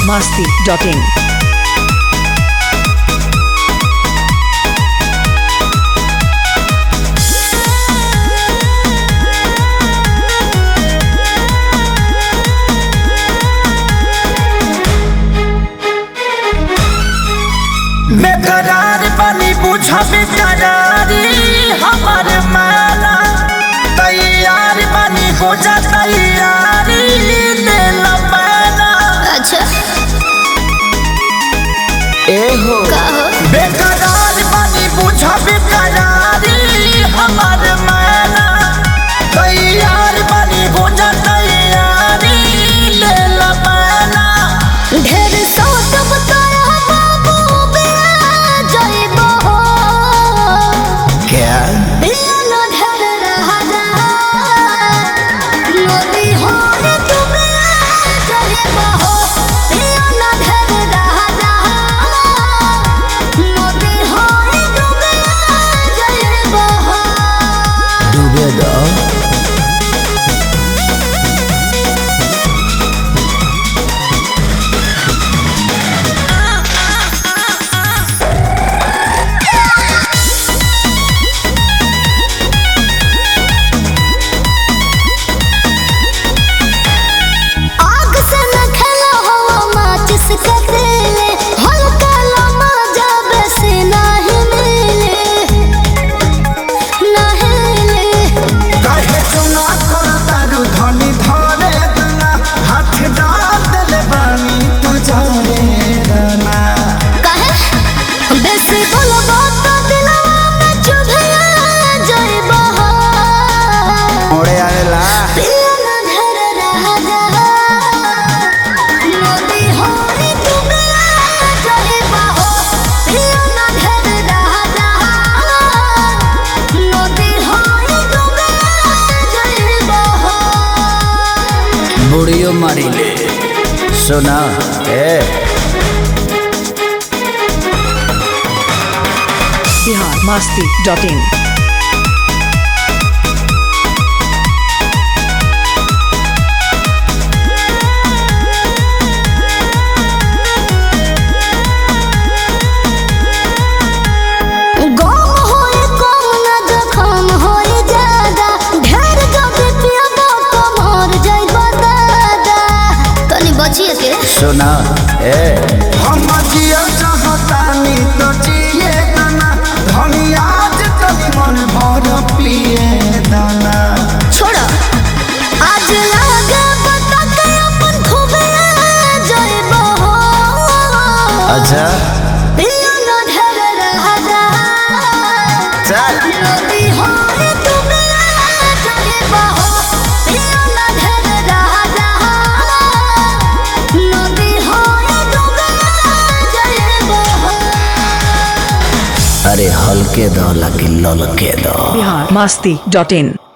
biharmasti.in बेकरार बनी बुझा बेकरारी हमारे माला तैयार बनी हो जा तैयारी ले लबाना। अच्छा ए हो बेकरार बनी बुझा बेकरारी हमारे माला तैयार बनी हो जा तैयारी ले लबाना। ढेर सोचब तोरा बाबू जइबो क्या बिन ढेर रहदा नदी हो रे तुम जइबो बिन ढेर रहदा नदी हो रे तुम जइबो डूबे दो आग से न खेलो हवा माचिस के तेले हल्का लमा जाबे से नाही मिले काहे चुना करतारू धनी धरे दना हाथ डाल देले बानी तू जाने दना। कहे बेसी बोलबो तो दिलवा में चुभे जइबो ओड़े आवेला बिन ढेर रहदा नदी हो रे तुम जइबो बिन ढेर रहदा नदी हो रे तुम जइबो बुढ़ियो मारी ले सुना ए biharmasti.in गम होए कम न जखम होए ज्यादा ढेर जब पियबो तो मर जाइबो दादा तनी बचिए के सुना ए हम जिया चाहतानी तो जिए दना धनी आज तनी मन भर पिए दना। छोड़ आज लागे बता के अपन खूबे जाइबो अच्छा बिन ढेर रहदा चल नदी हो रे तुम जइबो बिन ढेर रहदा नदी हो रे तुम जइबो अरे हल्के दो लगी ललके दो biharmasti.in